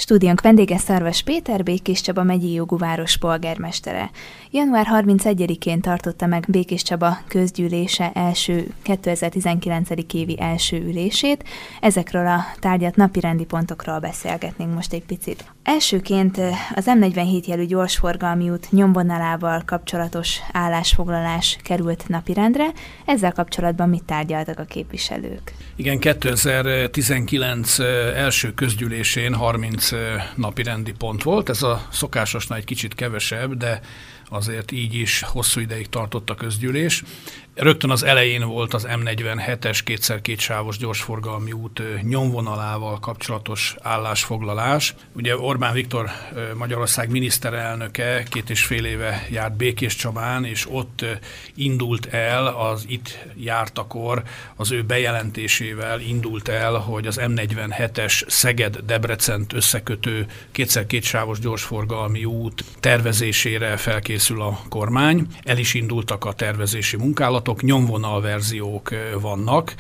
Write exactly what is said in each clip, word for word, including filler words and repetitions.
Stúdiónk vendége Szarvas Péter, Békés Csaba megyei jogú város polgármestere. január harmincegyedikén tartotta meg Békés Csaba közgyűlése első kétezer-tizenkilencedik évi első ülését. Ezekről a tárgyat napirendi pontokról beszélgetnénk most egy picit. Elsőként az em negyvenhét jelű gyorsforgalmi út nyomvonalával kapcsolatos állásfoglalás került napirendre. Ezzel kapcsolatban mit tárgyaltak a képviselők? Igen, kétezer-tizenkilenc első közgyűlésén harminc napirendi pont volt. Ez a szokásosnál egy kicsit kevesebb, de azért így is hosszú ideig tartott a közgyűlés. Rögtön az elején volt az em negyvenhetes kétszer kétsávos gyorsforgalmi út nyomvonalával kapcsolatos állásfoglalás. Ugye Orbán Viktor Magyarország miniszterelnöke két és fél éve járt Békés Csabán, és ott indult el, az itt jártakor az ő bejelentésével indult el, hogy az em negyvenhetes Szeged-Debrecent összekötő kétszer kétsávos gyorsforgalmi út tervezésére felkészül a kormány. El is indultak a tervezési munkálatok, nyomvonalverziók vannak,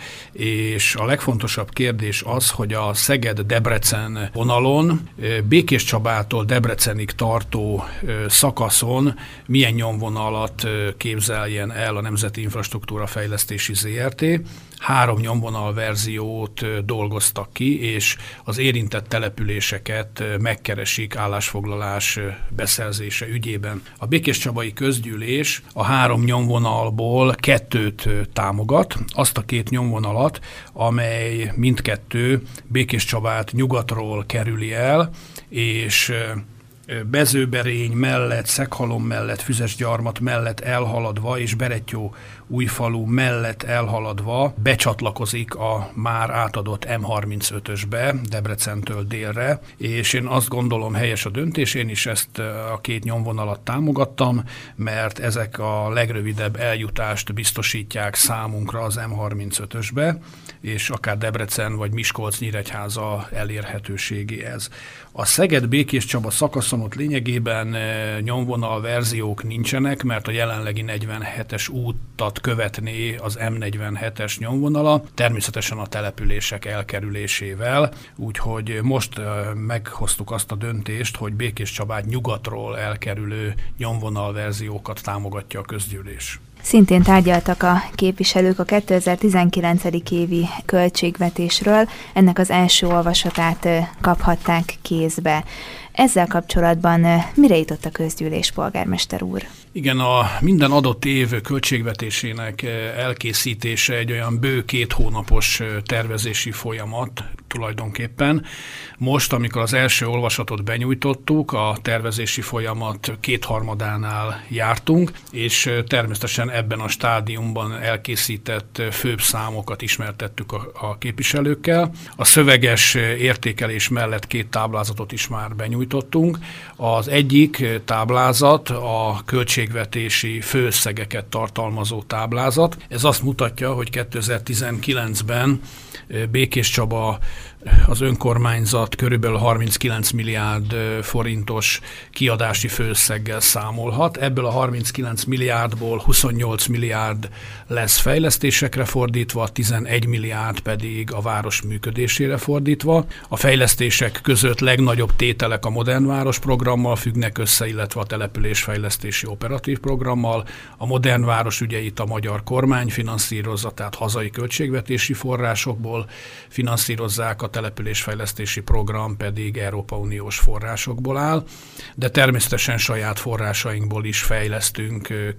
és a legfontosabb kérdés az, hogy a Szeged-Debrecen vonalon, Békés Csabától Debrecenig tartó szakaszon milyen nyomvonalat képzeljen el a Nemzeti Infrastruktúra Fejlesztési zé er té. Három nyomvonalverziót dolgoztak ki, és az érintett településeket megkeresik állásfoglalás beszerzése ügyében. A békéscsabai közgyűlés a három nyomvonalból kettőt támogat, azt a két nyomvonalat, amely mindkettő Békés Csabát nyugatról kerüli el, és Bezőberény mellett, Szeghalom mellett, Füzesgyarmat mellett elhaladva és Berettyóújfalu mellett elhaladva becsatlakozik a már átadott em harmincötösbe Debrecentől délre, és én azt gondolom, helyes a döntés, én is ezt a két nyomvonalat támogattam, mert ezek a legrövidebb eljutást biztosítják számunkra az em harmincötösbe, és akár Debrecen vagy Miskolc-Nyíregyháza elérhetőségéhez. A Szeged-Békés Csaba szakaszon ott lényegében nyomvonal verziók nincsenek, mert a jelenlegi negyvenhetes útat követné az em negyvenhetes nyomvonala, természetesen a települések elkerülésével, úgyhogy most meghoztuk azt a döntést, hogy Békés Csabát nyugatról elkerülő nyomvonal verziókat támogatja a közgyűlés. Szintén tárgyaltak a képviselők a kétezer-tizenkilencedik évi költségvetésről, ennek az első olvasatát kaphatták kézbe. Ezzel kapcsolatban mire jutott a közgyűlés, polgármester úr? Igen, a minden adott év költségvetésének elkészítése egy olyan bő két hónapos tervezési folyamat tulajdonképpen. Most, amikor az első olvasatot benyújtottuk, a tervezési folyamat kétharmadánál jártunk, és természetesen ebben a stádiumban elkészített főbb számokat ismertettük a, a képviselőkkel. A szöveges értékelés mellett két táblázatot is már benyújtottunk. Az egyik táblázat a költségvetési főösszegeket tartalmazó táblázat. Ez azt mutatja, hogy kétezer-tizenkilencben Békés Csaba az önkormányzat körülbelül harminckilenc milliárd forintos kiadási főösszeggel számolhat. Ebből a harminckilenc milliárdból huszonnyolc milliárd lesz fejlesztésekre fordítva, tizenegy milliárd pedig a város működésére fordítva. A fejlesztések között legnagyobb tételek a Modern Város programmal függnek össze, illetve a településfejlesztési operatív programmal. A Modern Város ügyeit a magyar kormány finanszírozza, tehát hazai költségvetési forrásokból finanszírozzák, a településfejlesztési program pedig Európai Uniós forrásokból áll, de természetesen saját forrásainkból is fejlesztünk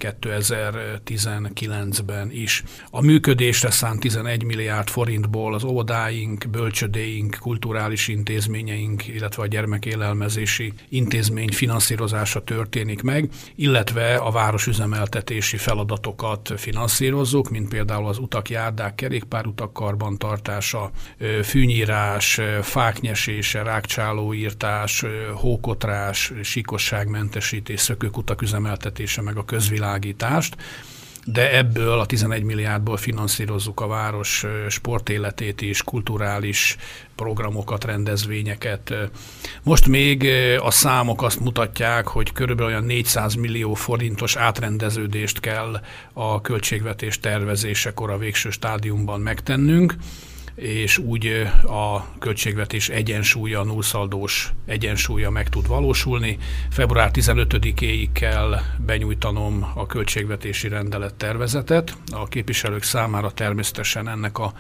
kétezer-tizenkilencben is. A működésre szánt tizenegy milliárd forintból az óvodáink, bölcsödéink, kulturális intézményeink, illetve a gyermekélelmezési intézmény finanszírozása történik meg, illetve a városüzemeltetési feladatokat finanszírozzuk, mint például az utak, járdák, kerékpárutak karbantartása, fűnyírás, fáknyesése, rágcsálóírtás, hókotrás, síkosságmentesítés, szökőkutak üzemeltetése, meg a közvilágítást. De ebből a tizenegy milliárdból finanszírozzuk a város sportéletét is, kulturális programokat, rendezvényeket. Most még a számok azt mutatják, hogy körülbelül olyan négyszáz millió forintos átrendeződést kell a költségvetés tervezésekor a végső stádiumban megtennünk. és úgy a költségvetés egyensúlya, nullszaldós egyensúlya meg tud valósulni. február tizenötödikéig kell benyújtanom a költségvetési rendelet tervezetet. A képviselők számára természetesen ennek a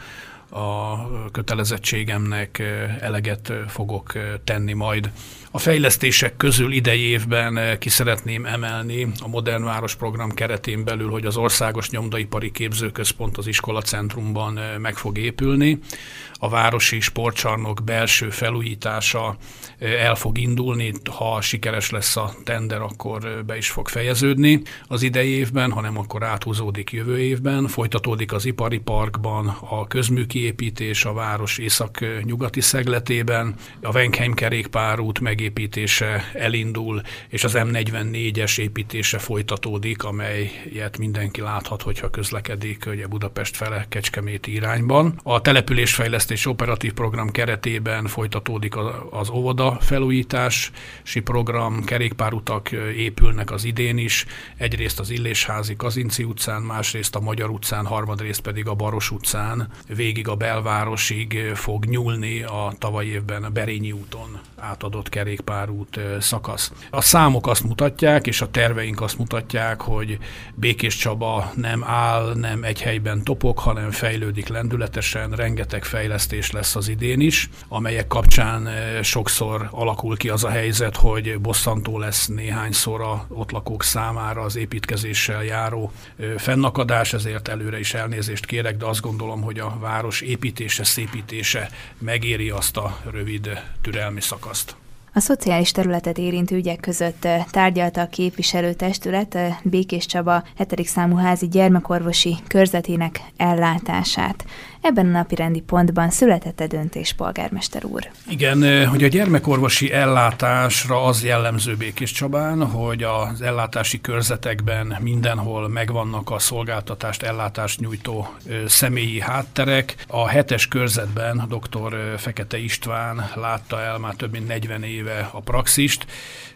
a kötelezettségemnek eleget fogok tenni majd. A fejlesztések közül idei évben ki szeretném emelni a Modern Város program keretén belül, hogy az Országos Nyomdaipari Képzőközpont az iskolacentrumban meg fog épülni. A városi sportcsarnok belső felújítása el fog indulni, ha sikeres lesz a tender, akkor be is fog fejeződni az idei évben, hanem akkor áthúzódik jövő évben. Folytatódik az ipari parkban a közműkiépítés a város észak-nyugati szegletében, a Wenkheim kerékpárút megépítése elindul, és az M negyvennégyes építése folytatódik, amelyet mindenki láthat, hogyha közlekedik ugye Budapest fele Kecskeméti irányban. A településfejlesztés operatív program keretében folytatódik az óvoda felújítási program, kerékpárutak épülnek az idén is, egyrészt az Illésházi Kazinci utcán, másrészt a Magyar utcán, harmadrészt pedig a Baros utcán, végig a belvárosig fog nyúlni a tavaly évben a Berényi úton átadott kerékpárút szakasz. A számok azt mutatják, és a terveink azt mutatják, hogy Békéscsaba nem áll, nem egy helyben topog, hanem fejlődik lendületesen, rengeteg fejlesztés lesz az idén is, amelyek kapcsán sokszor alakul ki az a helyzet, hogy bosszantó lesz néhányszor a ott lakók számára az építkezéssel járó fennakadás, ezért előre is elnézést kérek, de azt gondolom, hogy a város építése, szépítése megéri azt a rövid türelmi szakaszt. A szociális területet érintő ügyek között tárgyalta a képviselőtestület Békéscsaba hetedik számú házi gyermekorvosi körzetének ellátását. Ebben a napirendi pontban született döntés, polgármester úr. Igen, hogy a gyermekorvosi ellátásra az jellemző Békéscsabán, hogy az ellátási körzetekben mindenhol megvannak a szolgáltatást, ellátást nyújtó személyi hátterek. A hetes körzetben dr. Fekete István látta el már több mint negyven éve a praxist,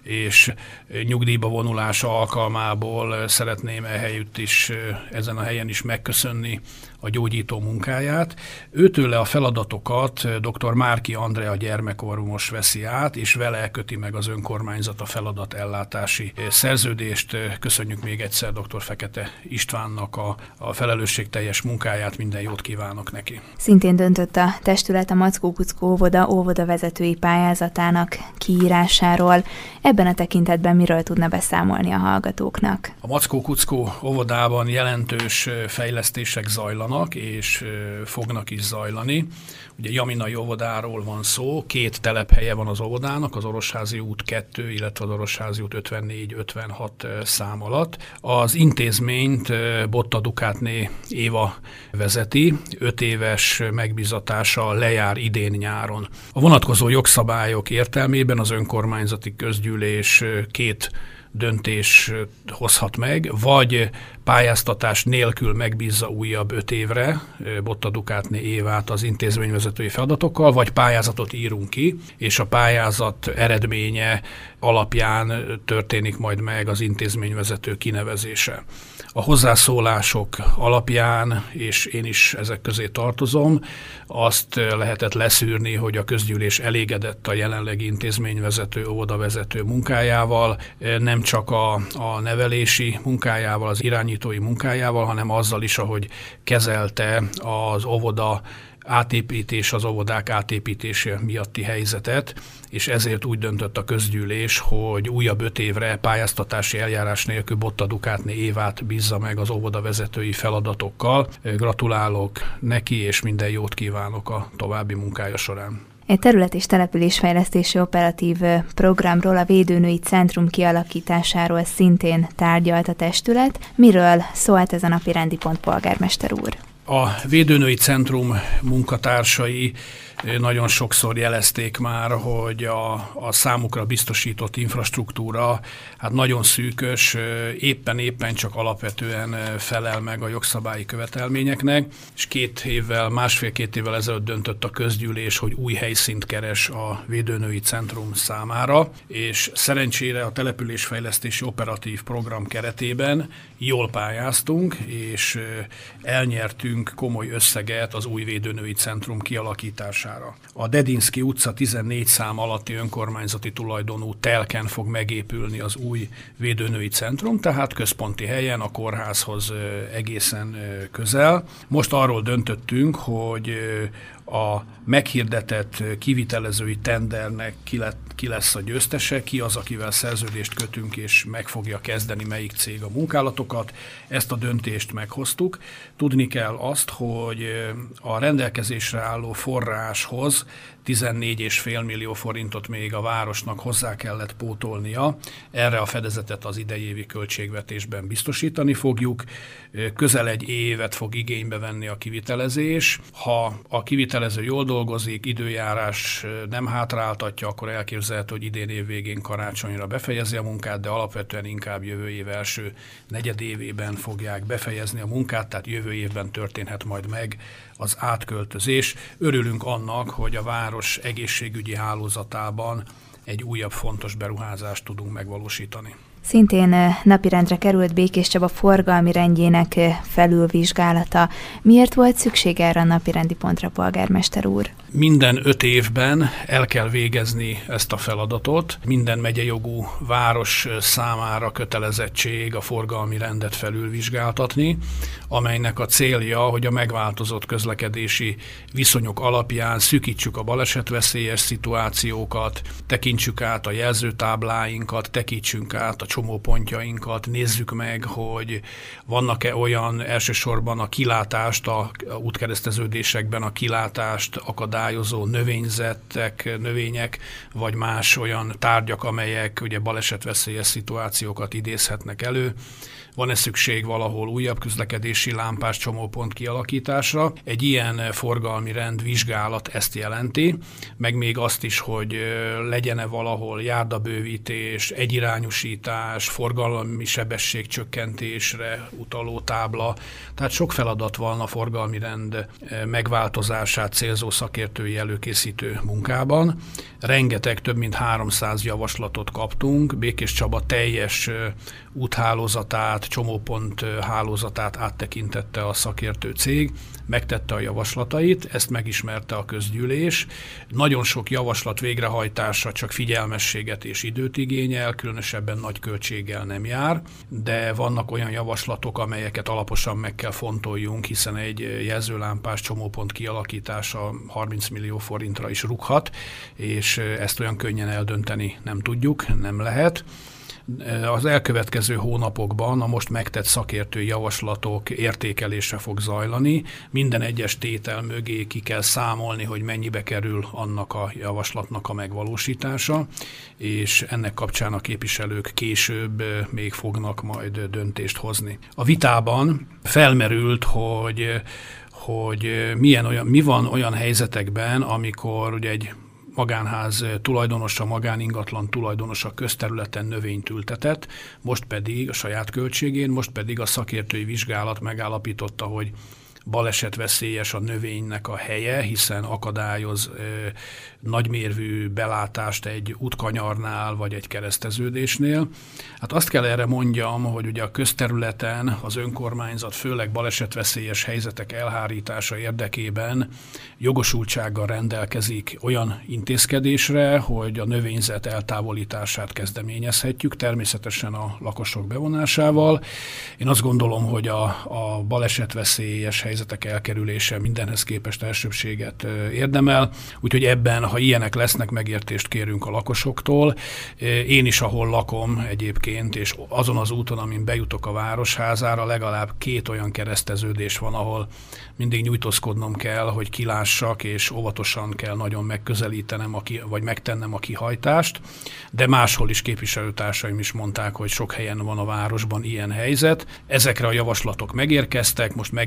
és nyugdíjba vonulása alkalmából szeretném ehelyütt is, ezen a helyen is megköszönni a gyógyító munkáját. Őtőle a feladatokat dr. Márki Andrea gyermekorvos veszi át, és vele köti meg az önkormányzat a feladat ellátási szerződést. Köszönjük még egyszer dr. Fekete Istvánnak a, a felelősségteljes munkáját, minden jót kívánok neki. Szintén döntött a testület a Mackó Kuckó óvoda óvodavezetői pályázatának kiírásáról. Ebben a tekintetben miről tudna beszámolni a hallgatóknak? A Mackó Kuckó óvodában jelentős fejlesztések zajlanak, és fognak is zajlani. Ugye Jaminai óvodáról van szó, két telephelye van az óvodának, az Orosházi út kettő, illetve az Orosházi út ötvennégy ötvenhat szám alatt. Az intézményt Botta Dukátné Éva vezeti, öt éves megbízatása lejár idén nyáron. A vonatkozó jogszabályok értelmében az önkormányzati közgyűlés két döntés hozhat meg, vagy pályáztatás nélkül megbízza újabb öt évre Botta Dukátné Évát az intézményvezetői feladatokkal, vagy pályázatot írunk ki, és a pályázat eredménye alapján történik majd meg az intézményvezető kinevezése. A hozzászólások alapján, és én is ezek közé tartozom, azt lehetett leszűrni, hogy a közgyűlés elégedett a jelenlegi intézményvezető, óvodavezető munkájával, nem csak a, a nevelési munkájával, az irányítói munkájával, hanem azzal is, ahogy kezelte az óvoda átépítés, az óvodák átépítése miatti helyzetet, és ezért úgy döntött a közgyűlés, hogy újabb öt évre pályáztatási eljárás nélkül Botta Dukátné Évát bízza meg az óvodavezetői feladatokkal. Gratulálok neki, és minden jót kívánok a további munkája során. Egy terület- és településfejlesztési operatív programról, a Védőnői Centrum kialakításáról szintén tárgyalt a testület. Miről szólt ez a napi rendi pont, polgármester úr? A Védőnői Centrum munkatársai nagyon sokszor jelezték már, hogy a, a számukra biztosított infrastruktúra hát nagyon szűkös, éppen-éppen csak alapvetően felel meg a jogszabályi követelményeknek, és két évvel, másfél-két évvel ezelőtt döntött a közgyűlés, hogy új helyszínt keres a Védőnői Centrum számára, és szerencsére a településfejlesztési operatív program keretében jól pályáztunk, és elnyertünk komoly összeget az új Védőnői Centrum kialakítására. A Dedinszky utca tizennégy szám alatti önkormányzati tulajdonú telken fog megépülni az új Védőnői Centrum, tehát központi helyen, a kórházhoz egészen közel. Most arról döntöttünk, hogy a meghirdetett kivitelezői tendernek ki, lett, ki lesz a győztese, ki az, akivel szerződést kötünk, és meg fogja kezdeni melyik cég a munkálatokat. Ezt a döntést meghoztuk. Tudni kell azt, hogy a rendelkezésre álló forráshoz tizennégy egész öt millió forintot még a városnak hozzá kellett pótolnia. Erre a fedezetet az idei évi költségvetésben biztosítani fogjuk. Közel egy évet fog igénybe venni a kivitelezés. Ha a kivitelező jól dolgozik, időjárás nem hátráltatja, akkor elképzelhető, hogy idén év végén karácsonyra befejezi a munkát, de alapvetően inkább jövő év első negyedévében fogják befejezni a munkát, tehát jövő évben történhet majd meg az átköltözés. Örülünk annak, hogy a város egészségügyi hálózatában egy újabb fontos beruházást tudunk megvalósítani. Szintén napirendre került Békéscsaba forgalmi rendjének felülvizsgálata. Miért volt szükség erre a napirendi pontra, polgármester úr? Minden öt évben el kell végezni ezt a feladatot. Minden megyejogú város számára kötelezettség a forgalmi rendet felülvizsgáltatni, amelynek a célja, hogy a megváltozott közlekedési viszonyok alapján szűkítsük a balesetveszélyes szituációkat, tekintsük át a jelzőtábláinkat, tekintsünk át a csomópontjainkat, nézzük meg, hogy vannak-e olyan elsősorban a kilátást, a útkereszteződésekben a kilátást akadályozó növényzetek, növények, vagy más olyan tárgyak, amelyek ugye balesetveszélyes szituációkat idézhetnek elő. Van-e szükség valahol újabb közlekedési lámpás csomópont kialakításra? Egy ilyen forgalmi rend vizsgálat ezt jelenti, meg még azt is, hogy legyen-e valahol járdabővítés, egyirányúsítás, forgalmi sebességcsökkentésre utaló tábla. Tehát sok feladat van a forgalmi rend megváltozását célzó szakértői előkészítő munkában. Rengeteg, több mint háromszáz javaslatot kaptunk, Békéscsaba teljes úthálózatát, csomópont hálózatát áttekintette a szakértő cég, megtette a javaslatait, ezt megismerte a közgyűlés. Nagyon sok javaslat végrehajtása csak figyelmességet és időt igényel, különösebben nagy költséggel nem jár, de vannak olyan javaslatok, amelyeket alaposan meg kell fontoljunk, hiszen egy jelzőlámpás csomópont kialakítása harminc millió forintra is rúghat, és ezt olyan könnyen eldönteni nem tudjuk, nem lehet. Az elkövetkező hónapokban a most megtett szakértői javaslatok értékelése fog zajlani. Minden egyes tétel mögé ki kell számolni, hogy mennyibe kerül annak a javaslatnak a megvalósítása, és ennek kapcsán a képviselők később még fognak majd döntést hozni. A vitában felmerült, hogy, hogy milyen olyan, mi van olyan helyzetekben, amikor ugye egy magánház tulajdonosa, magáningatlan tulajdonosa közterületen növényt ültetett, most pedig a saját költségén, most pedig a szakértői vizsgálat megállapította, hogy balesetveszélyes a növénynek a helye, hiszen akadályoz ö, nagymérvű belátást egy útkanyarnál vagy egy kereszteződésnél. Hát azt kell erre mondjam, hogy ugye a közterületen az önkormányzat főleg balesetveszélyes helyzetek elhárítása érdekében jogosultsággal rendelkezik olyan intézkedésre, hogy a növényzet eltávolítását kezdeményezhetjük, természetesen a lakosok bevonásával. Én azt gondolom, hogy a, a balesetveszélyes helyzetek elkerülése mindenhez képest elsőbséget érdemel, úgyhogy ebben, ha ilyenek lesznek, megértést kérünk a lakosoktól. Én is, ahol lakom egyébként, és azon az úton, amin bejutok a városházára, legalább két olyan kereszteződés van, ahol mindig nyújtózkodnom kell, hogy kilássak, és óvatosan kell nagyon megközelítenem, a ki, vagy megtennem a kihajtást, de máshol is képviselőtársaim is mondták, hogy sok helyen van a városban ilyen helyzet. Ezekre a javaslatok megérkeztek, most megbecsüljük,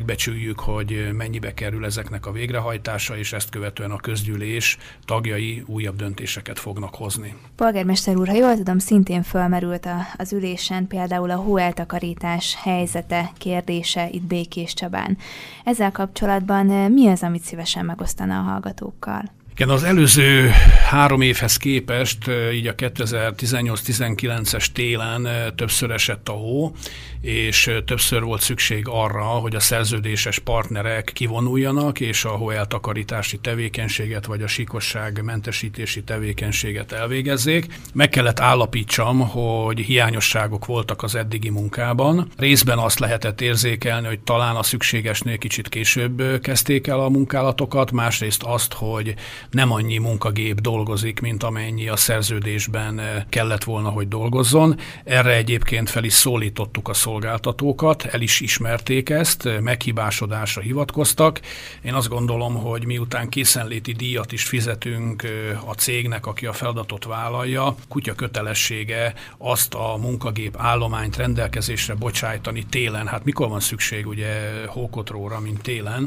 reméljük, hogy mennyibe kerül ezeknek a végrehajtása, és ezt követően a közgyűlés tagjai újabb döntéseket fognak hozni. Polgármester úr, ha jól tudom, szintén fölmerült a, az ülésen például a hóeltakarítás helyzete, kérdése itt Békéscsabán. Ezzel kapcsolatban mi az, amit szívesen megosztana a hallgatókkal? Igen, az előző három évhez képest, így a kétezer-tizennyolc-tizenkilences télen többször esett a hó, és többször volt szükség arra, hogy a szerződéses partnerek kivonuljanak, és a hóeltakarítási tevékenységet, vagy a síkosság mentesítési tevékenységet elvégezzék. Meg kellett állapítsam, hogy hiányosságok voltak az eddigi munkában. Részben azt lehetett érzékelni, hogy talán a szükségesnél kicsit később kezdték el a munkálatokat, másrészt azt, hogy nem annyi munkagép dolgozik, mint amennyi a szerződésben kellett volna, hogy dolgozzon. Erre egyébként fel is szólítottuk a szolgáltatókat, el is ismerték ezt, meghibásodásra hivatkoztak. Én azt gondolom, hogy miután készenléti díjat is fizetünk a cégnek, aki a feladatot vállalja, kutya kötelessége azt a munkagép állományt rendelkezésre bocsájtani télen. Hát mikor van szükség ugye hókotróra, mint télen,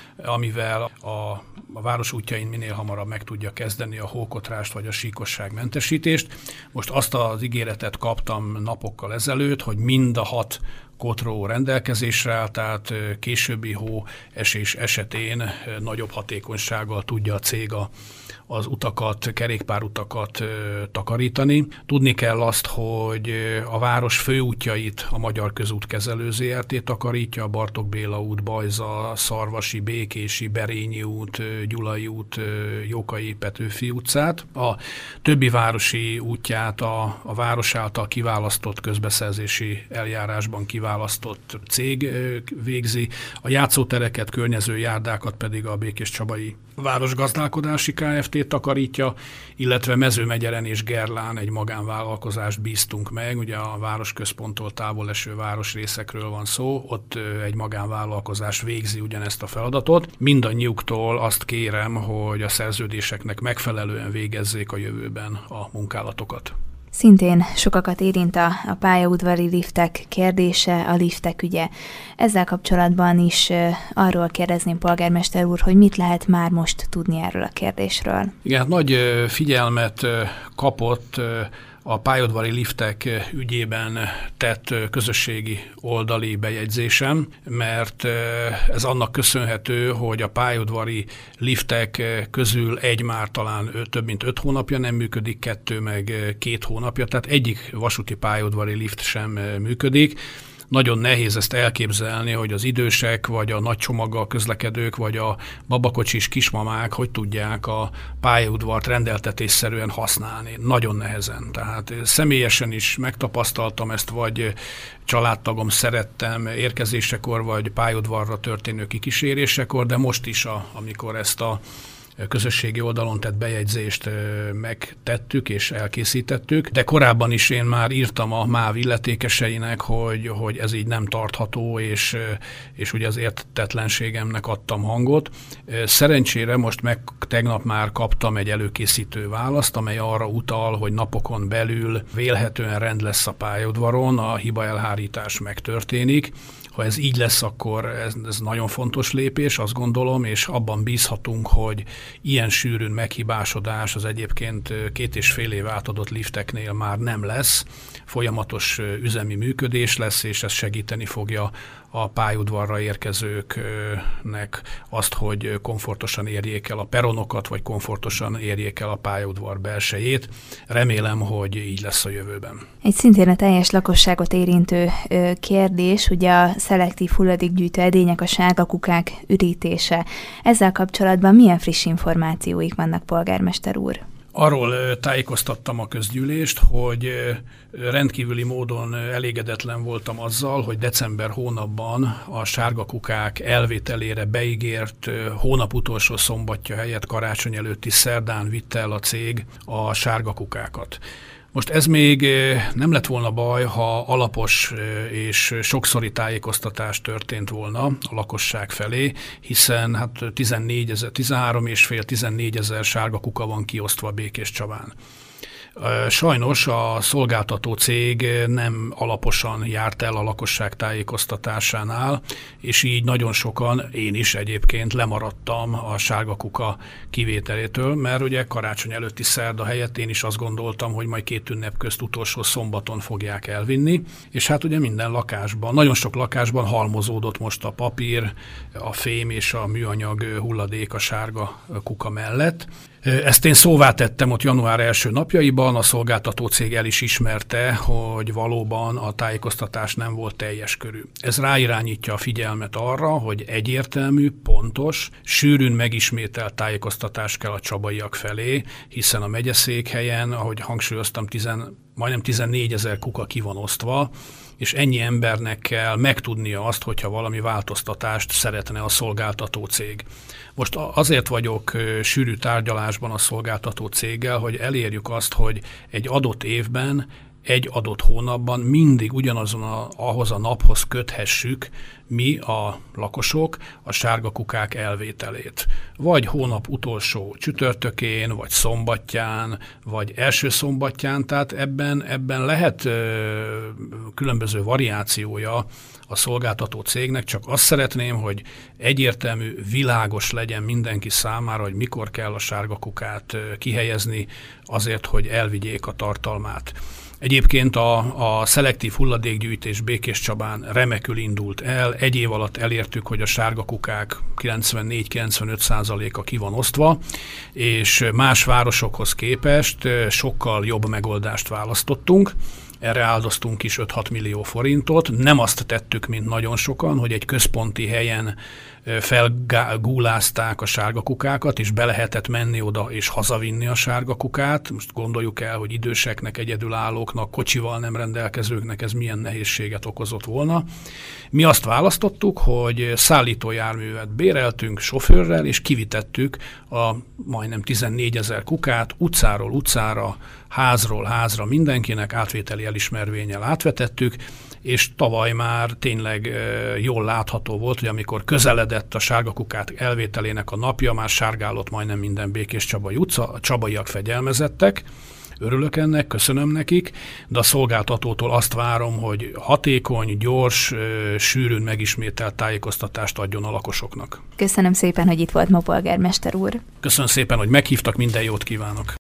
amivel a, a város útjain minél hamarabb meg tudja kezdeni a hókotrást vagy a síkosság mentesítést. Most azt az ígéretet kaptam napokkal ezelőtt, hogy mind a hat kotró rendelkezésre áll, tehát későbbi hó esés esetén nagyobb hatékonysággal tudja a cég a az utakat, kerékpárutakat ö, takarítani. Tudni kell azt, hogy a város főútjait a Magyar Közútkezelő zé er té takarítja, a Bartók Béla út, Bajza, Szarvasi, Békési, Berényi út, Gyulai út, Jókai, Petőfi utcát. A többi városi útját a, a város által kiválasztott közbeszerzési eljárásban kiválasztott cég ö, végzi. A játszótereket, környező járdákat pedig a Békéscsabai Városgazdálkodási Kft. Takarítja, illetve Mezőmegyeren és Gerlán egy magánvállalkozást bíztunk meg, ugye a városközponttól távol eső városrészekről van szó, ott egy magánvállalkozás végzi ugyanezt a feladatot. Mindannyiuktól azt kérem, hogy a szerződéseknek megfelelően végezzék a jövőben a munkálatokat. Szintén sokakat érint a, a pályaudvari liftek kérdése, a liftek ügye. Ezzel kapcsolatban is uh, arról kérdezném, polgármester úr, hogy mit lehet már most tudni erről a kérdésről. Igen, hát nagy uh, figyelmet uh, kapott uh, a pályaudvari liftek ügyében tett közösségi oldali bejegyzésem, mert ez annak köszönhető, hogy a pályaudvari liftek közül egy már talán több mint öt hónapja nem működik, kettő meg két hónapja, tehát egyik vasúti pályaudvari lift sem működik. Nagyon nehéz ezt elképzelni, hogy az idősek, vagy a nagy csomaggal közlekedők, vagy a babakocsis kismamák hogy tudják a pályaudvart rendeltetésszerűen használni. Nagyon nehezen. Tehát személyesen is megtapasztaltam ezt, vagy családtagom szerettem érkezésekor, vagy pályaudvarra történő kikísérésekor, de most is, a, amikor ezt a közösségi oldalon tett bejegyzést megtettük és elkészítettük, de korábban is én már írtam a MÁV illetékeseinek, hogy, hogy ez így nem tartható, és, és ugye az értetlenségemnek adtam hangot. Szerencsére most meg tegnap már kaptam egy előkészítő választ, amely arra utal, hogy napokon belül vélhetően rend lesz a pályaudvaron, a hibaelhárítás megtörténik. Ha ez így lesz, akkor ez, ez nagyon fontos lépés, azt gondolom, és abban bízhatunk, hogy ilyen sűrűn meghibásodás az egyébként két és fél év átadott lifteknél már nem lesz. Folyamatos üzemi működés lesz, és ez segíteni fogja a pályaudvarra érkezőknek azt, hogy komfortosan érjék el a peronokat, vagy komfortosan érjék el a pályaudvar belsejét. Remélem, hogy így lesz a jövőben. Egy szintén a teljes lakosságot érintő kérdés, ugye a szelektív hulladékgyűjtő edények, a sárga kukák ürítése. Ezzel kapcsolatban milyen friss információik vannak, polgármester úr? Arról tájékoztattam a közgyűlést, hogy rendkívüli módon elégedetlen voltam azzal, hogy december hónapban a sárga kukák elvételére beígért hónap utolsó szombatja helyett karácsony előtti szerdán vitte el a cég a sárga kukákat. Most ez még nem lett volna baj, ha alapos és sokszori tájékoztatás történt volna a lakosság felé, hiszen hát tizennégy ezer, tizenhárom és fél tizennégy ezer sárga kuka van kiosztva Békéscsabán. Sajnos a szolgáltató cég nem alaposan járt el a lakosság tájékoztatásánál, és így nagyon sokan, én is egyébként lemaradtam a sárga kuka kivételétől, mert ugye karácsony előtti szerda helyett én is azt gondoltam, hogy majd két ünnep közt utolsó szombaton fogják elvinni, és hát ugye minden lakásban, nagyon sok lakásban halmozódott most a papír, a fém és a műanyag hulladék a sárga kuka mellett. Ezt én szóvá tettem ott január első napjaiban, a szolgáltató cég el is ismerte, hogy valóban a tájékoztatás nem volt teljes körű. Ez ráirányítja a figyelmet arra, hogy egyértelmű, pontos, sűrűn megismételt tájékoztatás kell a csabaiak felé, hiszen a megyeszékhelyen, ahogy hangsúlyoztam, tizen, majdnem tizennégyezer kuka ki van osztva, és ennyi embernek kell megtudnia azt, hogyha valami változtatást szeretne a szolgáltató cég. Most azért vagyok sűrű tárgyalásban a szolgáltató céggel, hogy elérjük azt, hogy egy adott évben, egy adott hónapban mindig ugyanazon a, ahhoz a naphoz köthessük mi a lakosok a sárga kukák elvételét. Vagy hónap utolsó csütörtökén, vagy szombatján, vagy első szombatján, tehát ebben, ebben lehet ö, különböző variációja a szolgáltató cégnek, csak azt szeretném, hogy egyértelmű, világos legyen mindenki számára, hogy mikor kell a sárga kukát kihelyezni azért, hogy elvigyék a tartalmát. Egyébként a, a szelektív hulladékgyűjtés Békéscsabán remekül indult el. Egy év alatt elértük, hogy a sárga kukák kilencvennégy-kilencvenöt százaléka ki van osztva, és más városokhoz képest sokkal jobb megoldást választottunk. Erre áldoztunk is öt-hat millió forintot. Nem azt tettük, mint nagyon sokan, hogy egy központi helyen felgúlázták a sárga kukákat, és be lehetett menni oda és hazavinni a sárga kukát. Most gondoljuk el, hogy időseknek, egyedülállóknak, kocsival nem rendelkezőknek ez milyen nehézséget okozott volna. Mi azt választottuk, hogy szállítójárművet béreltünk sofőrrel, és kivitettük a majdnem tizennégyezer kukát utcáról utcára, házról házra mindenkinek átvételi elismervénnyel átvetettük, és tavaly már tényleg jól látható volt, hogy amikor közeledett a sárga kukát elvételének a napja, már sárgálott majdnem minden Békéscsabai utca, a csabaiak fegyelmezettek. Örülök ennek, köszönöm nekik, de a szolgáltatótól azt várom, hogy hatékony, gyors, sűrűn megismételt tájékoztatást adjon a lakosoknak. Köszönöm szépen, hogy itt volt ma, polgármester úr. Köszönöm szépen, hogy meghívtak, minden jót kívánok.